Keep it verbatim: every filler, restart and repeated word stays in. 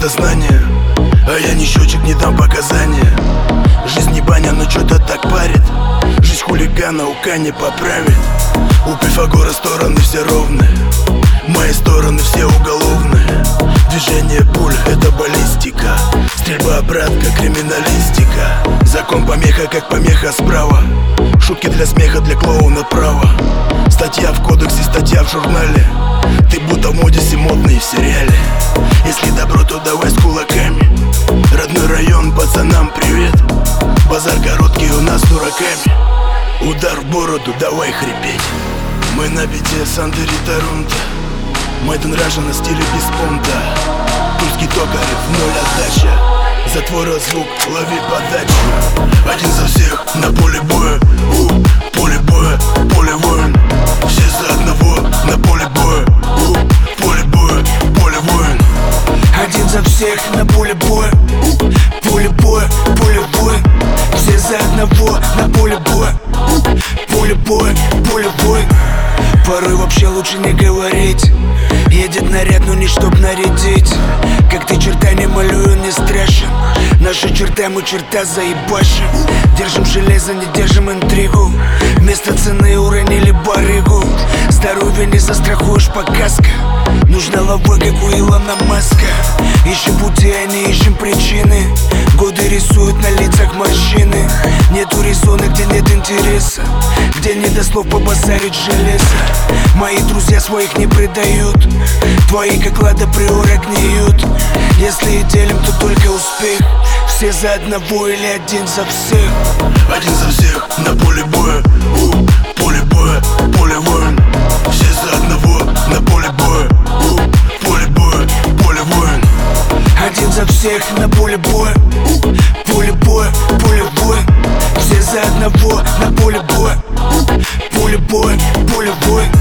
дознание, а я не счетчик, не дам показания. Жизнь не баня, но что-то так парит. Жизнь хулигана ука не поправит. У Пифагора стороны все ровные, мои стороны все уголовные. Движение пуль — это баллистика, стрельба, братка, криминалистика. Закон помеха, как помеха справа. Шутки для смеха, для клоуна право. Статья в кодексе, статья в журнале. Ты будто в модисе, модный в сериале. Если добро, то давай с кулаками. Родной район, пацанам привет. Базар короткий у нас с дураками. Удар в бороду, давай хрипеть. Мы на бите Сандери Торонто. Мэйден Раша на стиле без понта. Тульский Токарев, ноль отдача. За твой звук, лови подачу. Один за всех на поле боя. У, поле боя, поле воин. Все за одного на поле боя. У, поле боя, поле воин. Один за всех на поле боя. У, поле боя, поле воин. Все за одного на поле боя. У, поле боя, поле воин. Порой вообще лучше не говорить. Едет наряд, но не чтоб нарядить. Как ты черта не малюю, не страшен. Наши черта, мы черта заебашим. Держим железо, не держим интригу. Вместо цены уронили барыгу. Здоровье не застрахуешь по каско. Нужна лава, как у Илона Маска. Ищем пути, а не ищем причины. Годы рисуют на лицах морщины. Нету резона, где нет интереса, где не до слов побазарить железо. Мои друзья своих не предают. Твои как лада приора гниют. Если и делим, то только успех. Все за одного или один за всех. Один за всех на поле боя. У, поле боя, поле воин. Все за одного на поле боя. У, поле боя, поле воин. Один за всех на поле боя. У, поле боя, поле воин. Все за одного на поле боя. У, поле боя, поле воин.